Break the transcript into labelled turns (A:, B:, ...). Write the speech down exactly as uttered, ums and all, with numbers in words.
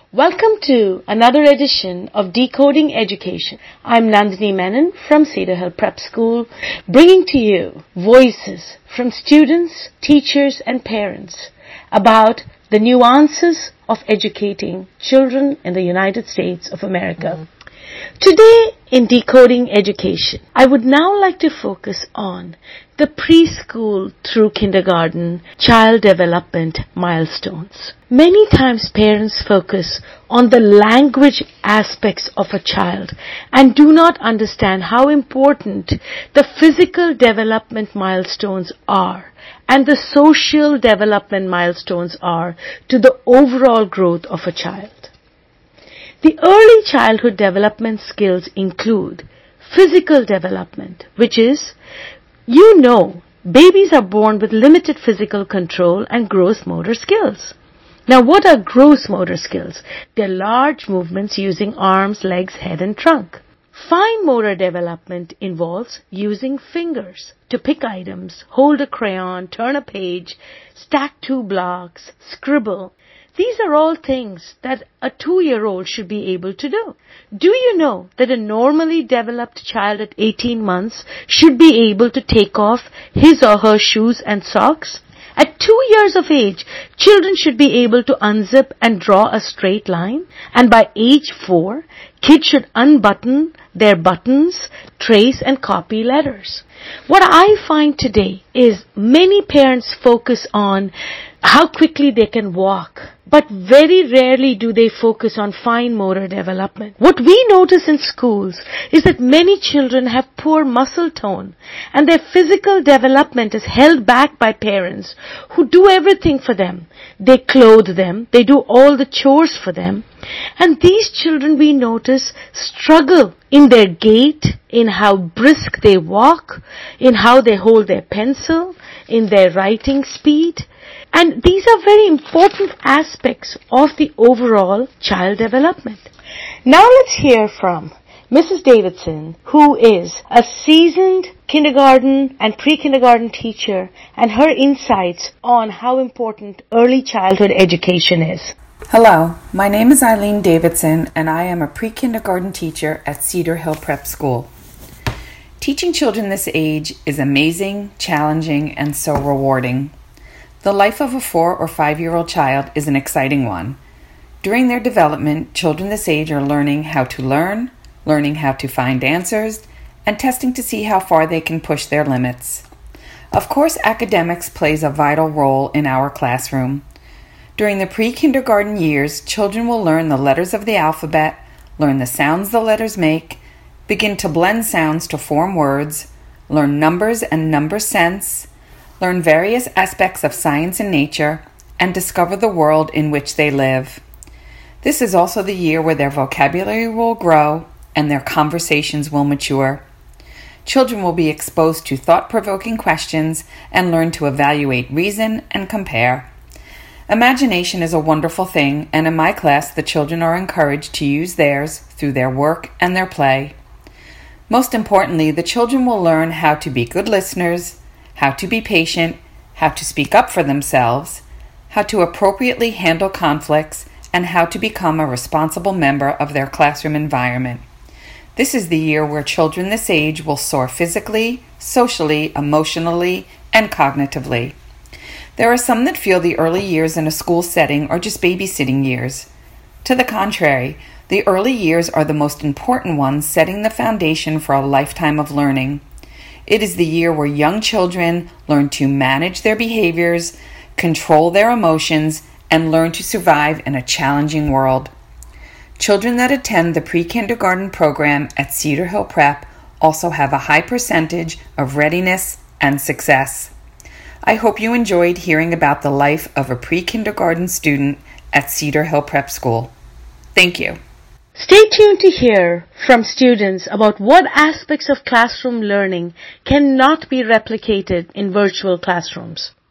A: Welcome to another edition of Decoding Education. I'm Nandini Menon from Cedar Hill Prep School, bringing to you voices from students, teachers, and parents about the nuances of educating children in the United States of America. Mm-hmm. Today in Decoding Education, I would now like to focus on the preschool through kindergarten child development milestones. Many times parents focus on the language aspects of a child and do not understand how important the physical development milestones are and the social development milestones are to the overall growth of a child. The early childhood development skills include physical development, which is, you know, babies are born with limited physical control and gross motor skills. Now, what are gross motor skills? They're large movements using arms, legs, head, and trunk. Fine motor development involves using fingers to pick items, hold a crayon, turn a page, stack two blocks, scribble. These are all things that a two-year-old should be able to do. Do you know that a normally developed child at eighteen months should be able to take off his or her shoes and socks? At two years of age, children should be able to unzip and draw a straight line. And by age four, kids should unbutton their buttons, trace and copy letters. What I find today is many parents focus on how quickly they can walk, but very rarely do they focus on fine motor development. What we notice in schools is that many children have poor muscle tone and their physical development is held back by parents who do everything for them. They clothe them, they do all the chores for them, and these children we notice struggle in their gait, in how brisk they walk, in how they hold their pencil, in their writing speed. And these are very important aspects of the overall child development. Now let's hear from Missus Davidson, who is a seasoned kindergarten and pre-kindergarten teacher, and her insights on how important early childhood education is.
B: Hello, my name is Eileen Davidson, and I am a pre-kindergarten teacher at Cedar Hill Prep School. Teaching children this age is amazing, challenging, and so rewarding. The life of a four or five-year-old child is an exciting one. During their development, children this age are learning how to learn, learning how to find answers, and testing to see how far they can push their limits. Of course, academics plays a vital role in our classroom. During the pre-kindergarten years, children will learn the letters of the alphabet, learn the sounds the letters make, begin to blend sounds to form words, learn numbers and number sense, learn various aspects of science and nature, and discover the world in which they live. This is also the year where their vocabulary will grow and their conversations will mature. Children will be exposed to thought-provoking questions and learn to evaluate reason and compare. Imagination is a wonderful thing, and in my class, the children are encouraged to use theirs through their work and their play. Most importantly, the children will learn how to be good listeners, how to be patient, how to speak up for themselves, how to appropriately handle conflicts, and how to become a responsible member of their classroom environment. This is the year where children this age will soar physically, socially, emotionally, and cognitively. There are some that feel the early years in a school setting are just babysitting years. To the contrary, the early years are the most important ones, setting the foundation for a lifetime of learning. It is the year where young children learn to manage their behaviors, control their emotions, and learn to survive in a challenging world. Children that attend the pre-kindergarten program at Cedar Hill Prep also have a high percentage of readiness and success. I hope you enjoyed hearing about the life of a pre-kindergarten student at Cedar Hill Prep School. Thank you.
A: Stay tuned to hear from students about what aspects of classroom learning cannot be replicated in virtual classrooms.